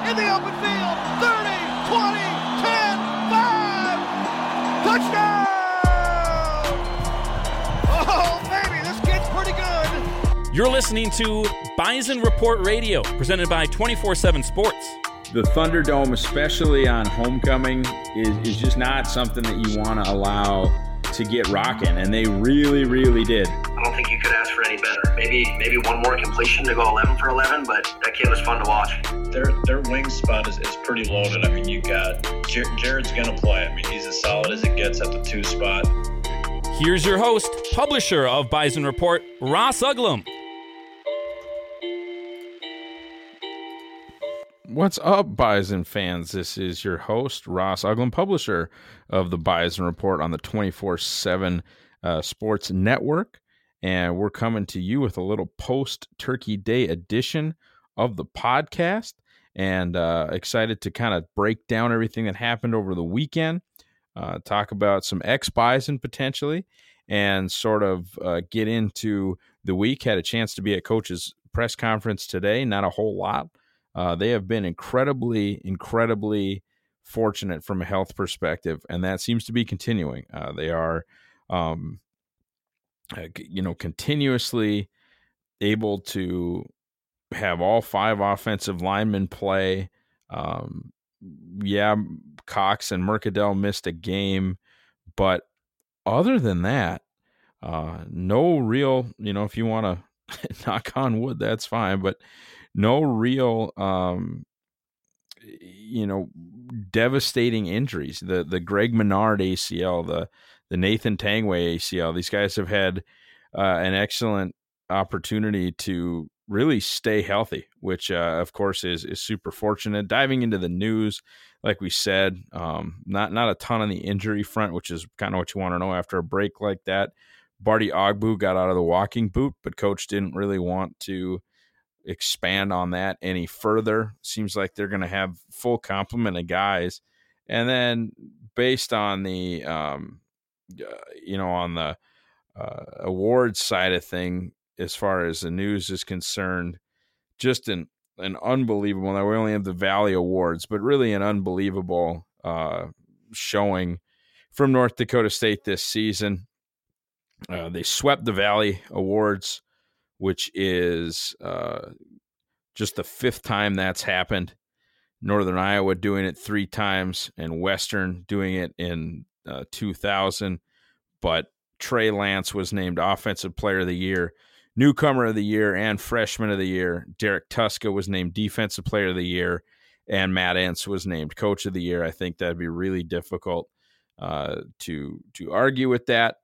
in the open field. 30, 20, 10, 5. Touchdown! Oh, baby, this kid's pretty good. You're listening to Bison Report Radio, presented by 24/7 Sports. The Thunderdome, especially on homecoming, is just not something that you want to allow to get rocking, and they really, really did. I don't think you could ask for any better. Maybe one more completion to go 11 for 11, but that kid was fun to watch. Their wing spot is pretty loaded. I mean, you got Jared's going to play. I mean, he's as solid as it gets at the 2 spot. Here's your host, publisher of Bison Report, Ross Uglum. What's up, Bison fans? This is your host, Ross Uglum, publisher of the Bison Report on the 24/7 Sports Network. And we're coming to you with a little post-Turkey Day edition of the podcast. And excited to kind of break down everything that happened over the weekend, talk about some ex-Bison potentially, and sort of get into the week. Had a chance to be at Coach's press conference today, not a whole lot. They have been incredibly fortunate from a health perspective, and that seems to be continuing. They are, continuously able to have all 5 offensive linemen play. Cox and Mercadal missed a game, but other than that, no real, if you want to knock on wood, that's fine, but no real, devastating injuries. The Greg Menard ACL, the Nathan Tangway ACL. These guys have had an excellent opportunity to really stay healthy, which of course is super fortunate. Diving into the news, like we said, not a ton on the injury front, which is kind of what you want to know after a break like that. Barty Ogbu got out of the walking boot, but coach didn't really want to expand on that any further. Seems like they're going to have full complement of guys. And then based on the, on the awards side of thing, as far as the news is concerned, just an unbelievable, now we only have the Valley Awards, but really an unbelievable showing from North Dakota State this season. They swept the Valley Awards, which is just the 5th time that's happened. Northern Iowa doing it 3 times, and Western doing it in 2000. But Trey Lance was named Offensive Player of the Year, Newcomer of the Year, and Freshman of the Year. Derek Tuska was named Defensive Player of the Year, and Matt Entz was named Coach of the Year. I think that'd be really difficult to argue with that.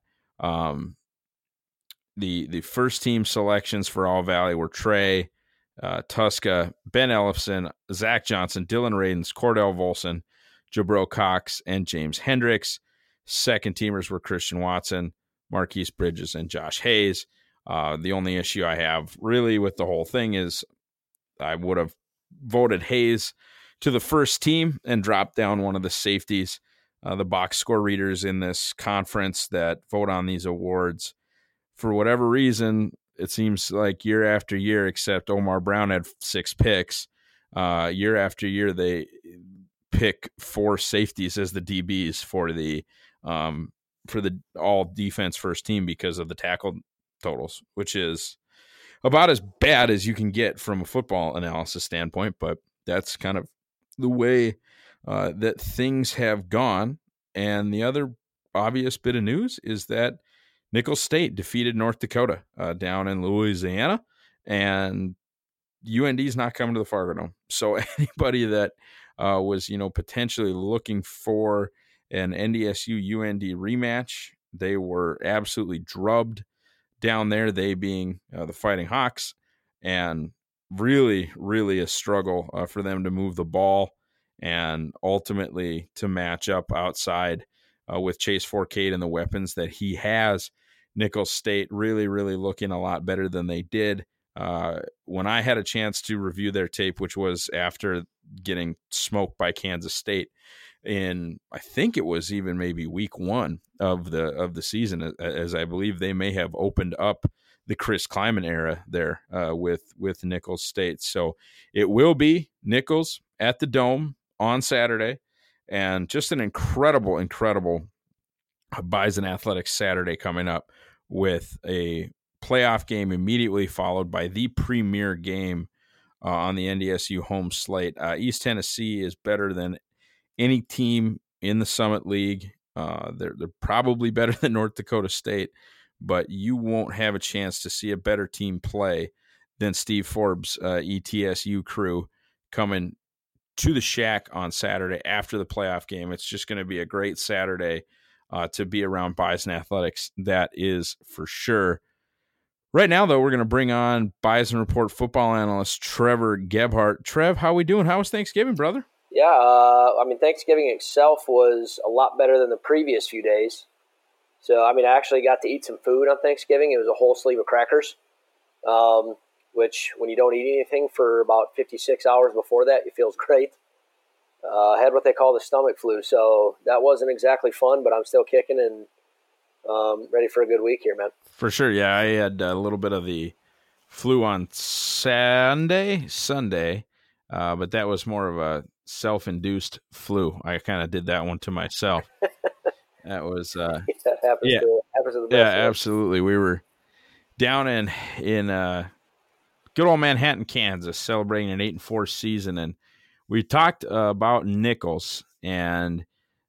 The first team selections for All Valley were Trey, Tuska, Ben Ellefson, Zach Johnson, Dylan Radens, Cordell Volson, Jabro Cox, and James Hendricks. Second teamers were Christian Watson, Marquise Bridges, and Josh Hayes. The only issue I have really with the whole thing is I would have voted Hayes to the first team and dropped down one of the safeties. The box score readers in this conference that vote on these awards, for whatever reason, it seems like year after year, except Omar Brown had 6 picks. Year after year, they pick 4 safeties as the DBs for the all defense first team because of the tackle totals, which is about as bad as you can get from a football analysis standpoint. But that's kind of the way that things have gone. And the other obvious bit of news is that Nicholls State defeated North Dakota down in Louisiana, and UND's not coming to the Fargo Dome. So anybody that was, potentially looking for an NDSU-UND rematch, they were absolutely drubbed down there, they being the Fighting Hawks, and really, really a struggle for them to move the ball and ultimately to match up outside with Chase Forcade and the weapons that he has. Nicholls State really, really looking a lot better than they did. When I had a chance to review their tape, which was after getting smoked by Kansas State in, I think it was even maybe week 1 of the season, as I believe they may have opened up the Chris Kleiman era there with Nicholls State. So it will be Nicholls at the Dome on Saturday, and just an incredible Bison Athletics Saturday coming up with a playoff game immediately followed by the premier game on the NDSU home slate. East Tennessee is better than any team in the Summit League. They're probably better than North Dakota State, but you won't have a chance to see a better team play than Steve Forbes' ETSU crew coming to the Shack on Saturday after the playoff game. It's just going to be a great Saturday to be around Bison Athletics. That is for sure. Right now, though, we're going to bring on Bison Report football analyst Trevor Gebhart. Trev, how we doing? How was Thanksgiving, brother? Yeah, Thanksgiving itself was a lot better than the previous few days. So, I actually got to eat some food on Thanksgiving. It was a whole sleeve of crackers, which when you don't eat anything for about 56 hours before that, it feels great. I had what they call the stomach flu, so that wasn't exactly fun, but I'm still kicking and ready for a good week here, man. For sure, yeah. I had a little bit of the flu on Sunday, but that was more of a self-induced flu. I kind of did that one to myself. That was that happens to the best. Yeah, absolutely. We were down in good old Manhattan, Kansas, celebrating an 8-4 season, and we talked about Nichols and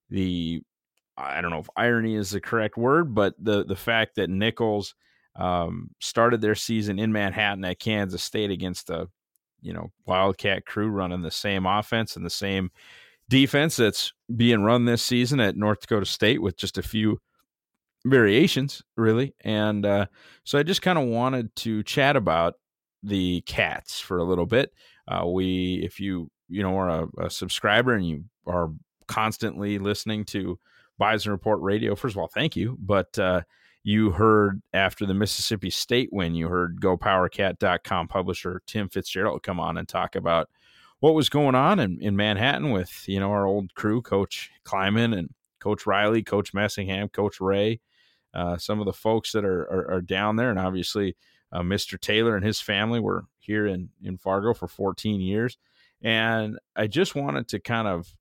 I don't know if irony is the correct word, but the fact that Nichols started their season in Manhattan at Kansas State against a Wildcat crew running the same offense and the same defense that's being run this season at North Dakota State with just a few variations, really. And so I just kind of wanted to chat about the Cats for a little bit. If you are a subscriber and you are constantly listening to Bison Report Radio, first of all, thank you. But you heard after the Mississippi State win, you heard GoPowerCat.com publisher Tim Fitzgerald come on and talk about what was going on in Manhattan with, our old crew, Coach Kleiman and Coach Riley, Coach Messingham, Coach Ray, some of the folks that are down there. And obviously Mr. Taylor and his family were here in Fargo for 14 years. And I just wanted to kind of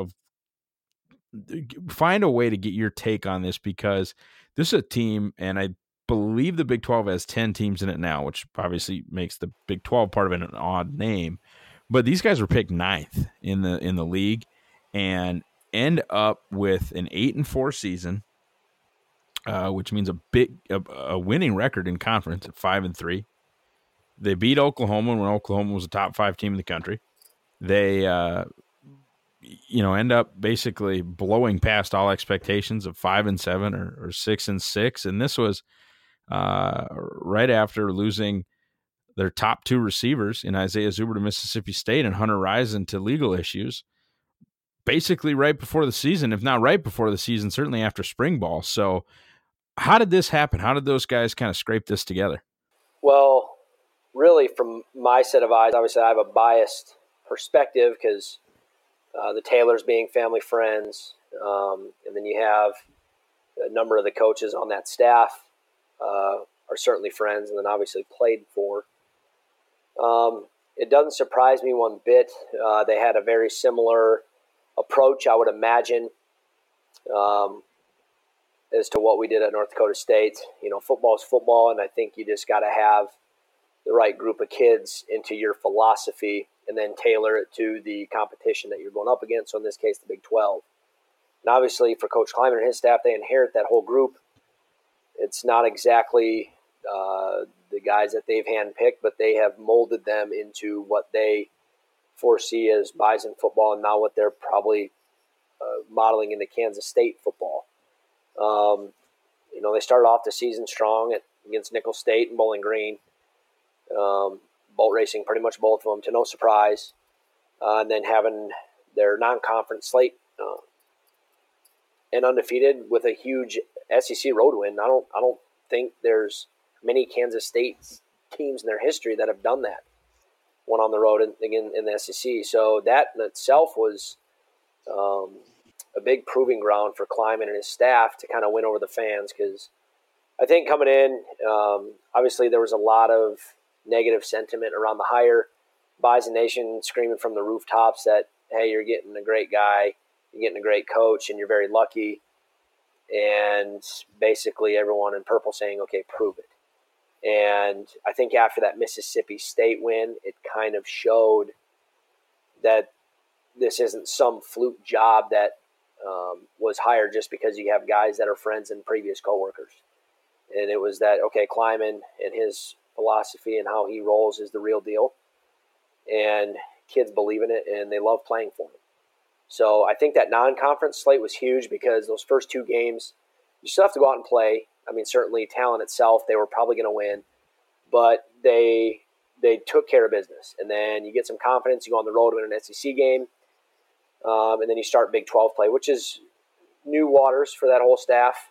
find a way to get your take on this, because this is a team, and I believe the Big 12 has 10 teams in it now, which obviously makes the Big 12 part of it an odd name. But these guys were picked 9th in the league and end up with an 8-4 season, which means a winning record in conference at 5-3. They beat Oklahoma when Oklahoma was a top 5 team in the country. They end up basically blowing past all expectations of 5-7 or 6-6. And this was right after losing their top 2 receivers in Isaiah Zuber to Mississippi State and Hunter Rison to legal issues, basically right before the season, if not right before the season, certainly after spring ball. So how did this happen? How did those guys kind of scrape this together? Well, really from my set of eyes, obviously I have a biased perspective because the Taylors being family friends, and then you have a number of the coaches on that staff are certainly friends, and then obviously played for. It doesn't surprise me one bit. They had a very similar approach, I would imagine, as to what we did at North Dakota State. Football is football, and I think you just got to have the right group of kids into your philosophy and then tailor it to the competition that you're going up against, so in this case, the Big 12. And obviously, for Coach Kleiman and his staff, they inherit that whole group. It's not exactly the guys that they've handpicked, but they have molded them into what they foresee as Bison football and now what they're probably modeling into Kansas State football. They started off the season strong against Nicholls State and Bowling Green. Boat racing pretty much both of them to no surprise, and then having their non-conference slate and undefeated with a huge SEC road win. I don't think there's many Kansas State teams in their history that have done that, one on the road and again in the SEC. So that in itself was a big proving ground for Kleiman and his staff to kind of win over the fans, because I think coming in, obviously there was a lot of negative sentiment around the hire. Bison Nation screaming from the rooftops that, hey, you're getting a great guy, you're getting a great coach, and you're very lucky. And basically everyone in purple saying, okay, prove it. And I think after that Mississippi State win, it kind of showed that this isn't some fluke job that was hired just because you have guys that are friends and previous coworkers. And it was that, okay, Kleiman and his philosophy and how he rolls is the real deal. And kids believe in it, and they love playing for him. So I think that non-conference slate was huge because those first 2 games, you still have to go out and play. I mean, certainly talent itself, they were probably going to win. But they took care of business. And then you get some confidence. You go on the road to win an SEC game. And then you start Big 12 play, which is new waters for that whole staff.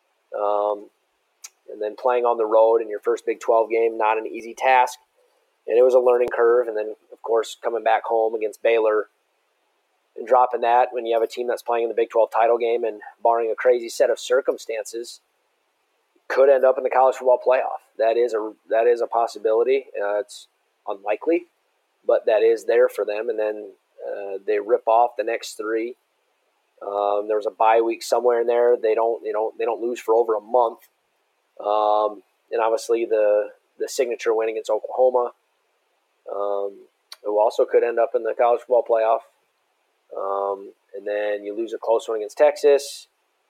And then playing on the road in your first Big 12 game, not an easy task. And it was a learning curve. And then, of course, coming back home against Baylor and dropping that when you have a team that's playing in the Big 12 title game and barring a crazy set of circumstances, could end up in the college football playoff. That is a possibility. It's unlikely, but that is there for them. And then they rip off the next 3. There was a bye week somewhere in there. They don't lose for over a month. And obviously the signature win against Oklahoma, who also could end up in the college football playoff. And then you lose a close one against Texas.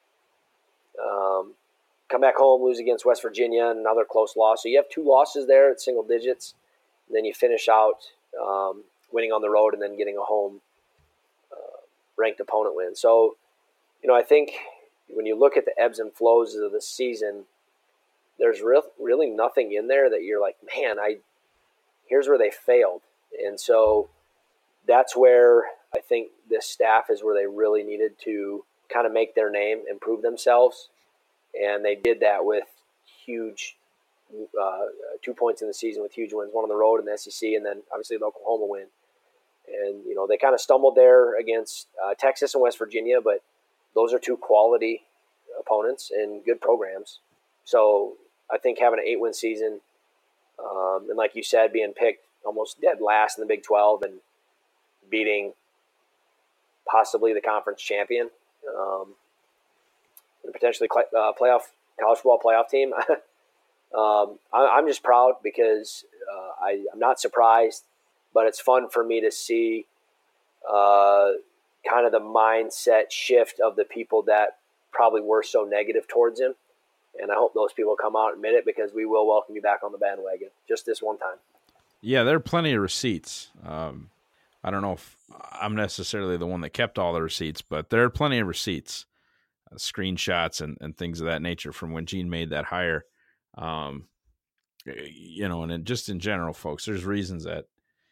Come back home, lose against West Virginia, another close loss. So you have 2 losses there at single digits. And then you finish out winning on the road and then getting a home ranked opponent win. So, I think when you look at the ebbs and flows of the season, there's really nothing in there that you're like, man, here's where they failed. And so that's where I think this staff is where they really needed to kind of make their name, improve themselves. And they did that with huge 2 points in the season with huge wins, one on the road in the SEC, and then obviously the Oklahoma win. And, they kind of stumbled there against Texas and West Virginia, but those are 2 quality opponents and good programs. So I think having an 8-win season, and like you said, being picked almost dead last in the Big 12 and beating possibly the conference champion, and potentially college football playoff team. I'm just proud because I'm not surprised, but it's fun for me to see kind of the mindset shift of the people that probably were so negative towards him. And I hope those people come out and admit it, because we will welcome you back on the bandwagon just this one time. Yeah, there are plenty of receipts. I don't know if I'm necessarily the one that kept all the receipts, but there are plenty of receipts, screenshots and things of that nature from when Gene made that hire. And just in general, folks, there's reasons that,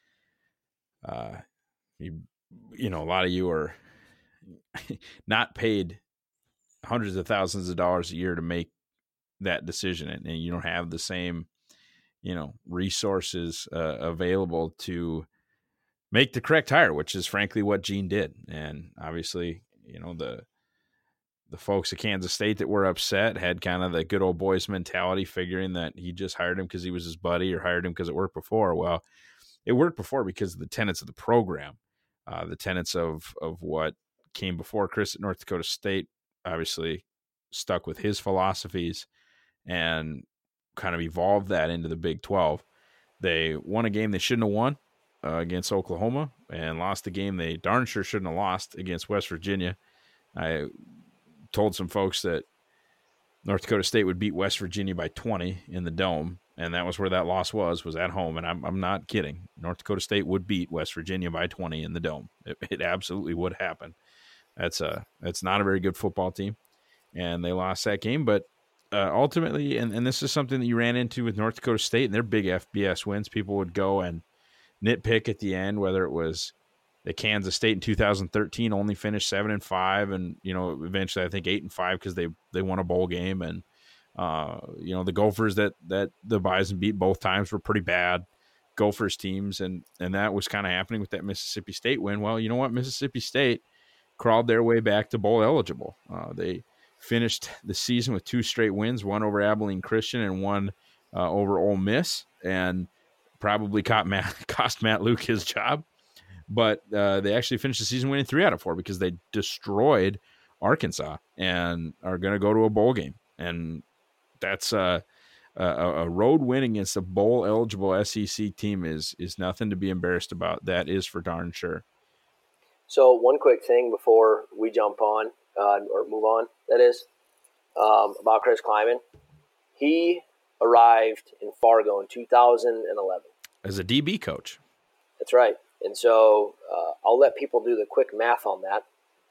a lot of you are not paid hundreds of thousands of dollars a year to make that decision, and you don't have the same, resources available to make the correct hire, which is frankly what Gene did. And obviously, the folks at Kansas State that were upset had kind of the good old boys mentality, figuring that he just hired him because he was his buddy or hired him because it worked before. Well, it worked before because of the tenets of the program, the tenets of what came before Chris at North Dakota State, obviously stuck with his philosophies and kind of evolved that into the Big 12. They won a game they shouldn't have won against Oklahoma, and lost the game they darn sure shouldn't have lost against West Virginia. I told some folks that North Dakota State would beat West Virginia by 20 in the Dome, and that was where that loss was at home. And I'm not kidding. North Dakota State would beat West Virginia by 20 in the Dome. It absolutely would happen. That's not a very good football team, and they lost that game. But ultimately, and this is something that you ran into with North Dakota State and their big FBS wins, people would go and nitpick at the end, whether it was the Kansas State in 2013 only finished 7-5, and eventually I think 8-5 because they won a bowl game, and the Gophers that the Bison beat both times were pretty bad Gophers teams, and that was kind of happening with that Mississippi State win. Well, you know what, Mississippi State crawled their way back to bowl eligible. They finished the season with 2 straight wins, one over Abilene Christian and one over Ole Miss, and probably cost Matt Luke his job. But they actually finished the season winning 3 out of 4 because they destroyed Arkansas and are going to go to a bowl game. And that's a road win against a bowl-eligible SEC team is nothing to be embarrassed about. That is for darn sure. So one quick thing before we jump on or move on, that is, about Chris Klieman. He arrived in Fargo in 2011. As a DB coach. That's right. And so I'll let people do the quick math on that.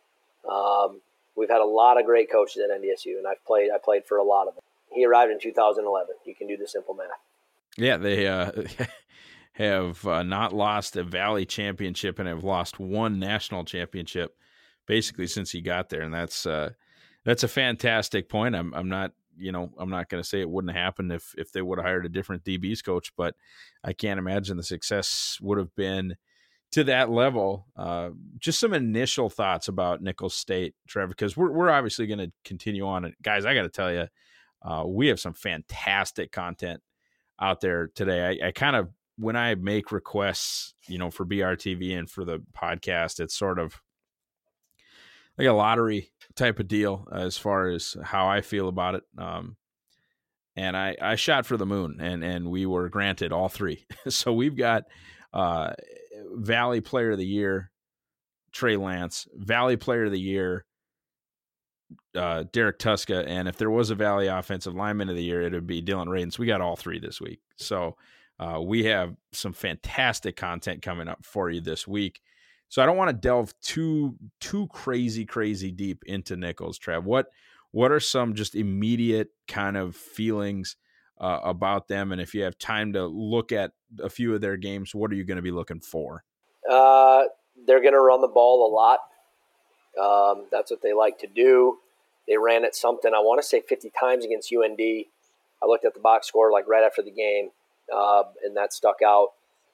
We've had a lot of great coaches at NDSU, and I played for a lot of them. He arrived in 2011. You can do the simple math. Yeah, they have not lost a Valley championship and have lost 1 national championship basically since he got there, and that's a fantastic point. I'm not going to say it wouldn't happen if they would have hired a different DBs coach, but I can't imagine the success would have been to that level. Just some initial thoughts about Nicholls State, Trevor, because we're obviously going to continue on. And guys, I got to tell you, we have some fantastic content out there today. I kind of, when I make requests, for BRTV and for the podcast, it's sort of like a lottery type of deal as far as how I feel about it. And I shot for the moon, and we were granted all 3. So we've got Valley Player of the Year, Trey Lance, Valley Player of the Year, Derek Tuska, and if there was a Valley Offensive Lineman of the Year, it would be Dylan Radin. So we got all 3 this week. So we have some fantastic content coming up for you this week. So I don't want to delve too crazy deep into Nicholls, Trev. What are some just immediate kind of feelings about them? And if you have time to look at a few of their games, what are you going to be looking for? They're going to run the ball a lot. That's what they like to do. They ran it something, I want to say 50 times against UND. I looked at the box score like right after the game, and that stuck out.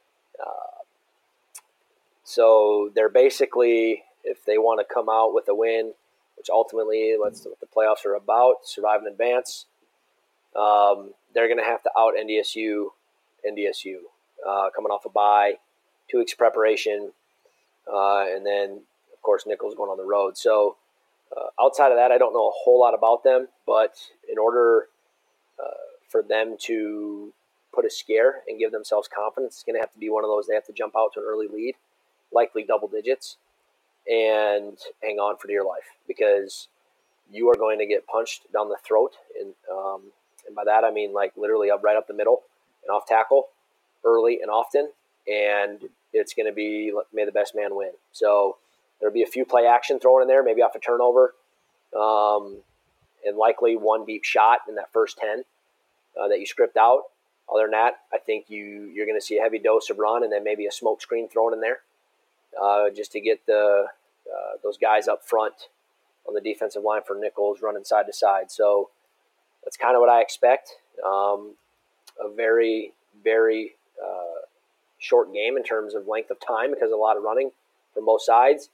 So they're basically, if they want to come out with a win, which ultimately that's what the playoffs are about, survive and advance, they're going to have to out NDSU, coming off a bye, 2 weeks preparation, and then, of course, Nicholls going on the road. So outside of that, I don't know a whole lot about them, but in order for them to put a scare and give themselves confidence, it's going to have to be one of those, they have to jump out to an early lead, likely double digits, and hang on for dear life, because you are going to get punched down the throat. And by that, I mean like literally right up the middle and off tackle early and often. And it's going to be may the best man win. So there'll be a few play action thrown in there, maybe off a turnover, and likely 1 deep shot in that first 10 that you script out. Other than that, I think you're going to see a heavy dose of run and then maybe a smoke screen thrown in there. Just to get those guys up front on the defensive line for Nicholls running side to side. So that's kind of what I expect. A very, very short game in terms of length of time because of a lot of running from both sides.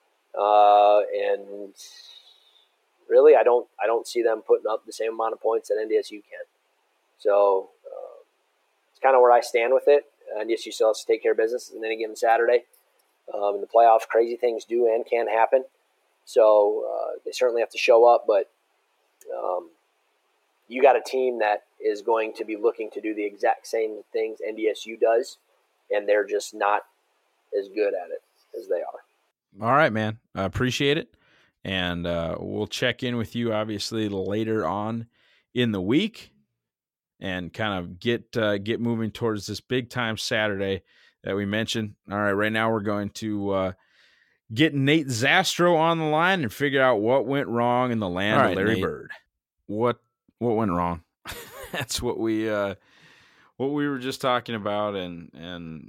And really, I don't see them putting up the same amount of points that NDSU can. So it's kind of where I stand with it. NDSU still has to take care of business in any given Saturday. In the playoffs, crazy things do and can happen. So they certainly have to show up, but you got a team that is going to be looking to do the exact same things NDSU does, and they're just not as good at it as they are. All right, man. I appreciate it. And we'll check in with you, obviously, later on in the week and kind of get moving towards this big-time Saturday that we mentioned. All right, right now we're going to get Nate Zastro on the line and figure out what went wrong in the land of Larry Bird. What went wrong? That's what we were just talking about, and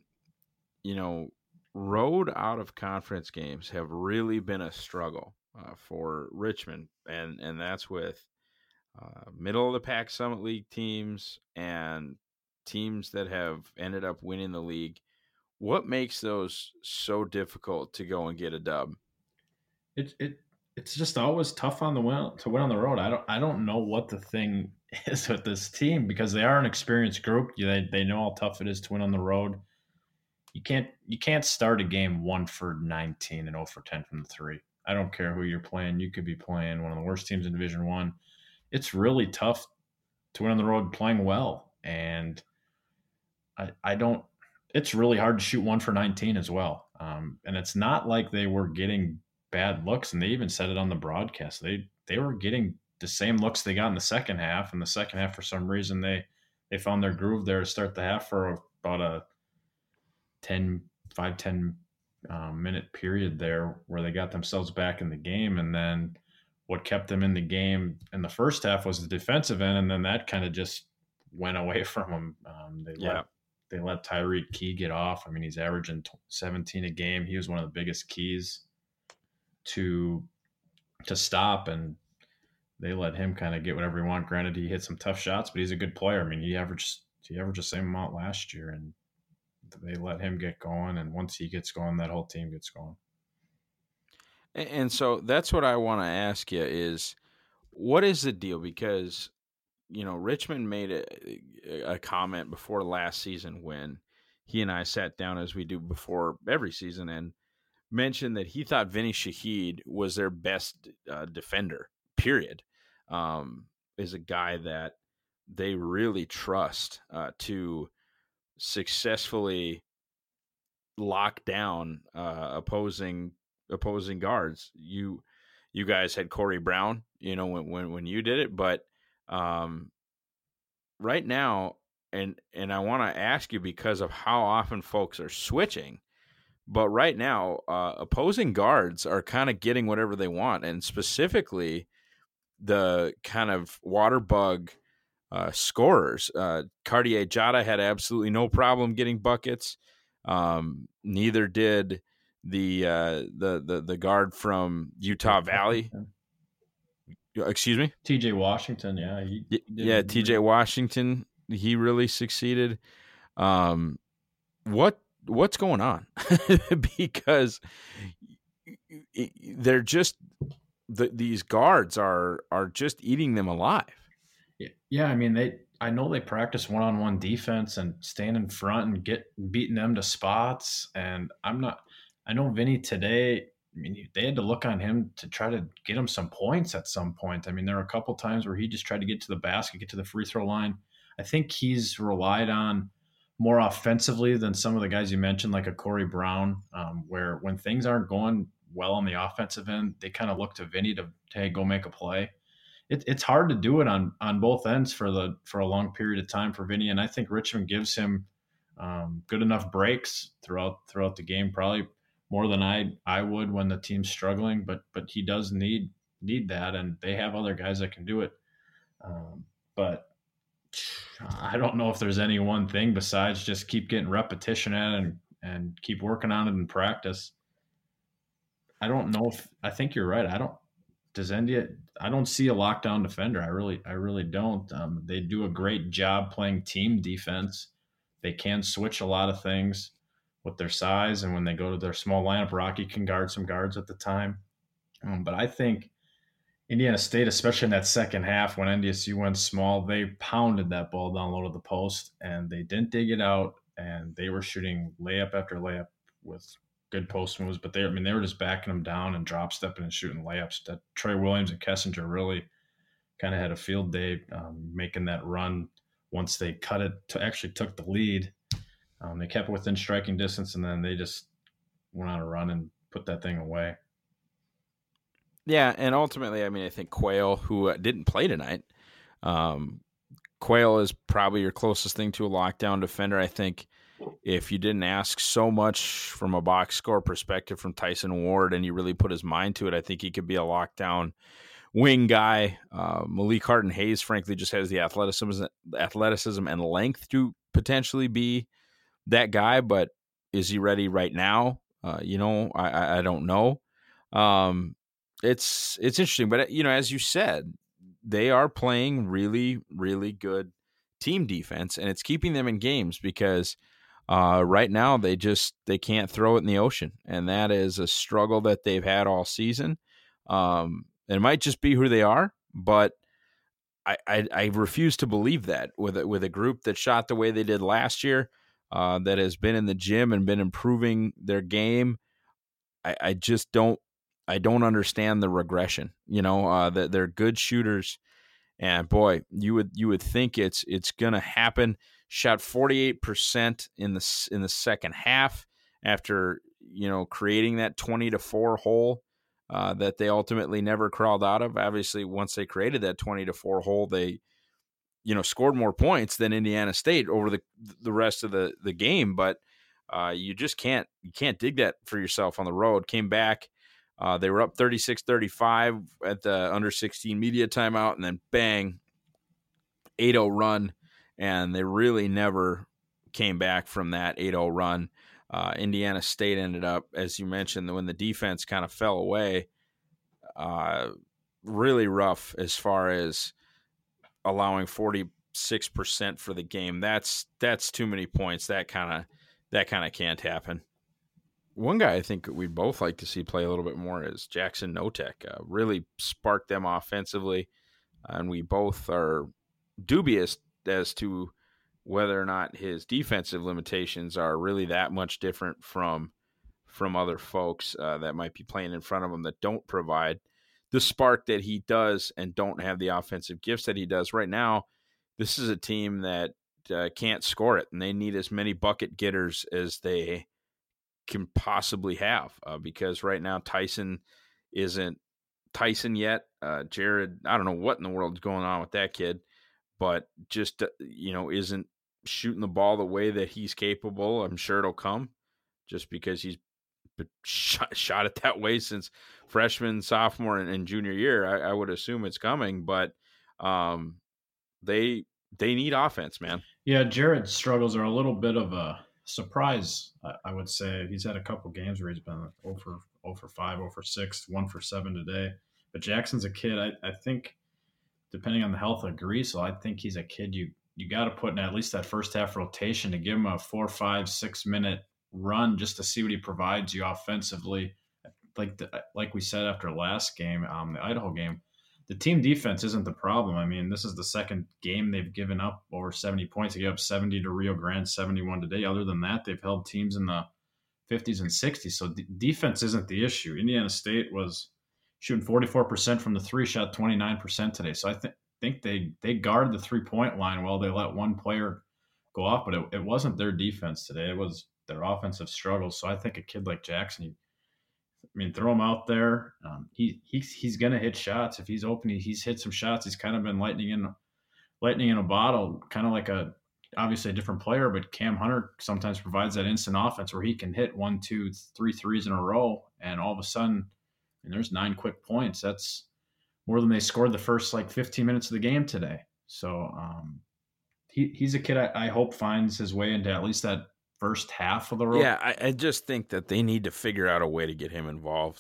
road out of conference games have really been a struggle for Richmond, and that's with middle of the pack Summit League teams and teams that have ended up winning the league. What makes those so difficult to go and get a dub? It's just always tough to win on the road. I don't know what the thing is with this team because they are an experienced group. They know how tough it is to win on the road. You can't start a game 1 for 19 and 0 for 10 from the 3. I don't care who you're playing. You could be playing one of the worst teams in Division I. It's really tough to win on the road playing well. And I don't – it's really hard to shoot 1 for 19 as well. And it's not like they were getting bad looks, and they even said it on the broadcast. They were getting the same looks they got in the second half. In the second half, for some reason, they found their groove there to start the half for about a 10 minute period there where they got themselves back in the game. And then what kept them in the game in the first half was the defensive end, and then that kind of just went away from them. They let Tyreek Key get off. I mean, he's averaging 17 a game. He was one of the biggest keys to stop, and they let him kind of get whatever he wanted. Granted, he hit some tough shots, but he's a good player. I mean, he averaged the same amount last year, and they let him get going. And once he gets going, that whole team gets going. And so that's what I want to ask you is, what is the deal? Because, Richmond made a comment before last season when he and I sat down, as we do before every season, and mentioned that he thought Vinny Shaheed was their best defender, period. Is a guy that they really trust to successfully lock down opposing guards. You guys had Corey Brown, when you did it, but right now, and I want to ask you because of how often folks are switching, but right now, opposing guards are kind of getting whatever they want, and specifically the kind of water bug scorers. Cartier Jada had absolutely no problem getting buckets. Neither did the guard from Utah Valley. Excuse me? TJ Washington, yeah. TJ Washington, he really succeeded. What's going on? Because they're just these guards are just eating them alive. Yeah, I mean, I know they practice one-on-one defense and stand in front and beating them to spots. And I know Vinny today, I mean, they had to look on him to try to get him some points at some point. I mean, there were a couple times where he just tried to get to the basket, get to the free throw line. I think he's relied on more offensively than some of the guys you mentioned, like a Corey Brown, where when things aren't going well on the offensive end, they kind of look to Vinny to hey, go make a play. It's hard to do it on both ends for a long period of time for Vinny, and I think Richmond gives him good enough breaks throughout the game, probably more than I would when the team's struggling, but he does need that, and they have other guys that can do it. But I don't know if there's any one thing besides just keep getting repetition at it and keep working on it in practice. I don't know I think you're right. I don't see a lockdown defender. I really don't. They do a great job playing team defense. They can switch a lot of things with their size, and when they go to their small lineup, Rocky can guard some guards at the time. But I think Indiana State, especially in that second half when NDSU went small, they pounded that ball down low to the post, and they didn't dig it out, and they were shooting layup after layup with good post moves, but they were just backing them down and drop stepping and shooting layups. That Trey Williams and Kessinger really kind of had a field day making that run once they actually took the lead. They kept it within striking distance, and then they just went on a run and put that thing away. Yeah, and ultimately, I mean, I think Quayle, who didn't play tonight, Quayle is probably your closest thing to a lockdown defender. I think if you didn't ask so much from a box score perspective from Tyson Ward and you really put his mind to it, I think he could be a lockdown wing guy. Malik Harton-Hayes, frankly, just has the athleticism and length to potentially be that guy, but is he ready right now? I don't know. It's interesting, but as you said, they are playing really, really good team defense, and it's keeping them in games because right now they can't throw it in the ocean, and that is a struggle that they've had all season. It might just be who they are, but I refuse to believe that with a group that shot the way they did last year, that has been in the gym and been improving their game. I just don't understand the regression. That they're good shooters, and boy, you would think it's gonna happen. Shot 48% in the second half after creating that 20-4 hole that they ultimately never crawled out of. Obviously, once they created that 20-4 hole, they scored more points than Indiana State over the rest of the game. But you just can't dig that for yourself on the road. Came back. They were up 36-35 at the under 16 media timeout, and then bang, 8-0 run, and they really never came back from that 8-0 run. Indiana State ended up, as you mentioned, when the defense kind of fell away, really rough as far as allowing 46% for the game. That's too many points. That kind of can't happen. One guy I think we'd both like to see play a little bit more is Jackson Notek. Really sparked them offensively, and we both are dubious as to whether or not his defensive limitations are really that much different from other folks that might be playing in front of him that don't provide the spark that he does and don't have the offensive gifts that he does. Right now, this is a team that can't score it, and they need as many bucket getters as they can possibly have, because right now Tyson isn't Tyson yet. Jared, I don't know what in the world is going on with that kid, but just isn't shooting the ball the way that he's capable. I'm sure it'll come, just because he's shot it that way since freshman, sophomore, and junior year. I would assume it's coming, but they need offense, man. Yeah, Jared's struggles are a little bit of a surprise, I would say. He's had a couple games where he's been 0 for 5, 0 for 6, 1 for 7 today. But Jackson's a kid, I think, depending on the health of Greasel, I think he's a kid you got to put in at least that first half rotation to give him a 4, 5, 6 minute run just to see what he provides you offensively. Like we said after last game, the Idaho game, the team defense isn't the problem. I mean, this is the second game they've given up over 70 points. They gave up 70 to Rio Grande, 71 today. Other than that, they've held teams in the 50s and 60s. So defense isn't the issue. Indiana State was shooting 44% from the three, shot 29% today. So I think they guard the 3-point line while they let one player go off, but it wasn't their defense today. It was their offensive struggles. So I think a kid like Jackson, throw him out there. He's going to hit shots. If he's open, he's hit some shots. He's kind of been lightning in a bottle, kind of like obviously a different player, but Cam Hunter sometimes provides that instant offense where he can hit 1, 2, 3 threes in a row, and all of a sudden, there's 9 quick points. That's more than they scored the first 15 minutes of the game today. So he's a kid I hope finds his way into at least that first half of the road. Yeah, I just think that they need to figure out a way to get him involved.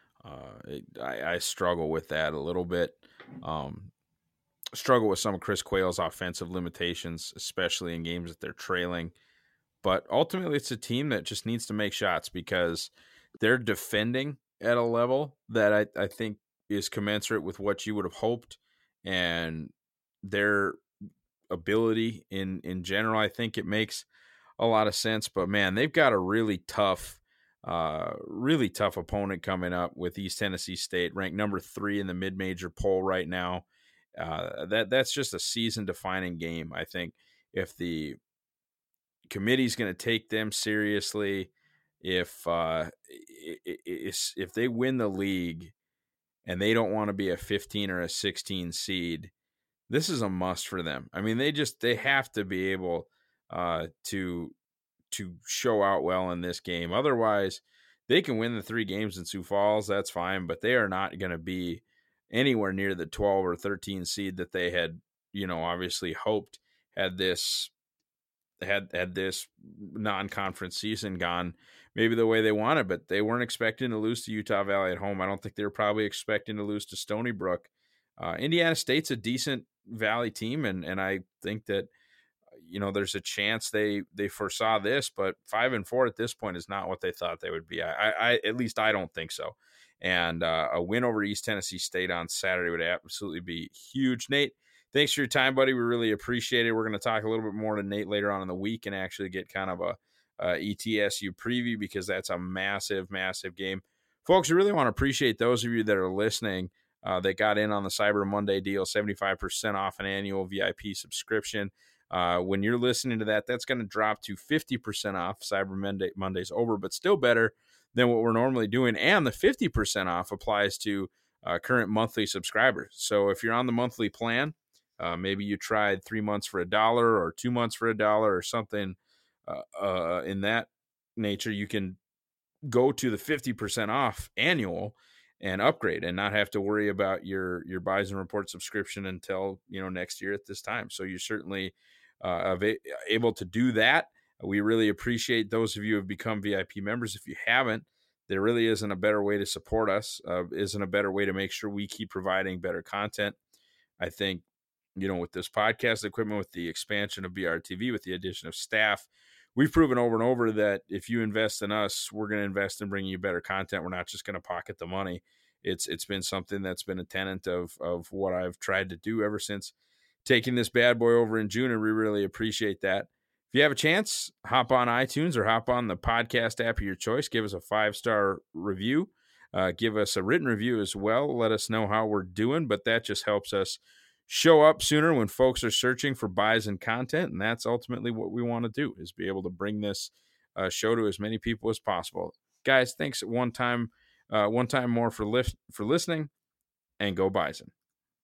I struggle with that a little bit. Struggle with some of Chris Quayle's offensive limitations, especially in games that they're trailing. But ultimately, it's a team that just needs to make shots because they're defending at a level that I think is commensurate with what you would have hoped, and their ability in general, I think it makes a lot of sense. But man, they've got a really tough opponent coming up with East Tennessee State, ranked number 3 in the mid-major poll right now. That's just a season-defining game. I think if the committee's going to take them seriously, if they win the league and they don't want to be a 15 or a 16 seed, this is a must for them. I mean, they have to be able to show out well in this game. Otherwise, they can win the 3 games in Sioux Falls. That's fine, but they are not going to be anywhere near the 12 or 13 seed that they had, obviously hoped had this non-conference season gone maybe the way they wanted. But they weren't expecting to lose to Utah Valley at home. I don't think they were probably expecting to lose to Stony Brook. Indiana State's a decent Valley team, and I think that there's a chance they foresaw this, but 5-4 at this point is not what they thought they would be. I at least I don't think so. And a win over East Tennessee State on Saturday would absolutely be huge. Nate, thanks for your time, buddy. We really appreciate it. We're going to talk a little bit more to Nate later on in the week and actually get kind of a ETSU preview, because that's a massive, massive game. Folks, we really want to appreciate those of you that are listening that got in on the Cyber Monday deal, 75% off an annual VIP subscription. When you're listening to that, that's going to drop to 50% off. Cyber Monday's over, but still better than what we're normally doing. And the 50% off applies to current monthly subscribers. So if you're on the monthly plan, maybe you tried 3 months for $1 or 2 months for $1 or something in that nature, you can go to the 50% off annual and upgrade and not have to worry about your Bison Report subscription until, next year at this time. So you're certainly able to do that. We really appreciate those of you who have become VIP members. If you haven't, there really isn't a better way to support us, isn't a better way to make sure we keep providing better content. I think, with this podcast equipment, with the expansion of BRTV, with the addition of staff, we've proven over and over that if you invest in us, we're going to invest in bringing you better content. We're not just going to pocket the money. It's been something that's been a tenet of what I've tried to do ever since taking this bad boy over in June, and we really appreciate that. If you have a chance, hop on iTunes or hop on the podcast app of your choice. Give us a 5-star review. Give us a written review as well. Let us know how we're doing, but that just helps us show up sooner when folks are searching for Bison content, and that's ultimately what we want to do, is be able to bring this show to as many people as possible. Guys, thanks one time more for listening, and go Bison.